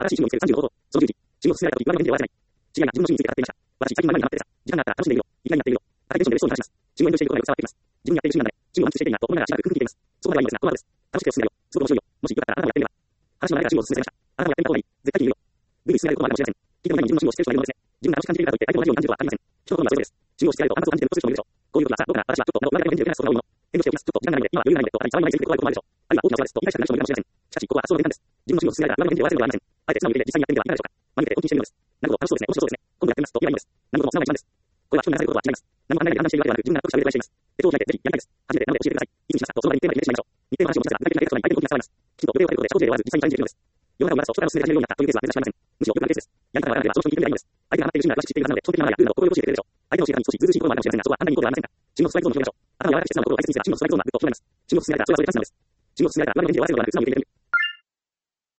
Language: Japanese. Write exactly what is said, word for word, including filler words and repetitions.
新しい注文を見せるさんじゅうの方法。そのじゅうじ、注文を進められたとき、上の返事では終わらない。知り合いが自分の趣味について語っていました。私、最近何にハマっててさ、時間があったら楽しんでいるよ。いきなりやっているよ。赤テンションで嬉しそうに話します。注文を遠慮していることがよく伝わってきます。自分にやっている趣味なので、注文を満喫していていいなと思いながらしばらく空気に聞いています。そこまではいいのですが、この後です。楽しくて進めるよ。すごく面白いよ。もしよかったらあなたもやってみれば。話の流れから注文を進めていました。あなたもやってみた方がいい。絶対に言うよ。ぐいぐい進められることもあるかもしれません。聞いても前に自分の趣味を知っている人がいるのですね。自分が楽しく感じているからといって相手も同じように感じることはありません。人の好みはそれぞれです。注文をしつけられると甘く感じているとする人もいるでしょう。こういう時はさ、どうかな、私はちょっと、など、長い返事で受け流すことが多いもの。遠慮しておきます。ちょっと時間がないので、今は余裕がないのでと、あまり騒ぎについて怖いこともあるでしょう。あるいは大きなお世話ですと言い返したくなる人もいるかもしれません。しかし、ここは発想の転換です。自分の趣味を進められたら、裏の返事で終わらせることはありません。あえて素直に受けて実際にやってみてはいかがでしょうか。真に受けて本気にしてみるのです。なるほど、楽しそうですね。面白そうですね。今度やってみますと言えばいいのです。なるほど、素直な一番です。これは人に流されることは違います。何も考えないで判断しているわけではなく、自分が納得した上でお願いしています。手を開いて、ぜひやりたいです。初めてなので教えてください。いつにしますかと、その場に日程まで決めてしまいましょう。日程の話をしますが、具体的なテストに相手の動機が伝わります。きちんと腕をかけることで、社交辞令で終わらず、実際にチャレンジできるのです。世の中を回すと、人からの進められるようになったというケースは珍しくありません。むしろよくあるケースです。やり方がわからなければ、その人に聞いてみればいいのです。相手がハマっている趣味が詳しく知っているはずなので、基本的なマナーやルールなど心得を教えてくれるでしょう。相手の教え方に少しずうずうしいところもあるかもしれませんが、そこはあなたにいいことではありませんか。注文ストライクゾーンを広げましょう。頭を柔らかくして素直な心を大切にすれば、注文ストライクゾーンがぐっと広がります。注文を進められたら、それはそれでいいのです。注文を進められたら、裏の返事で終わらせることはなく、素直に受けてみる。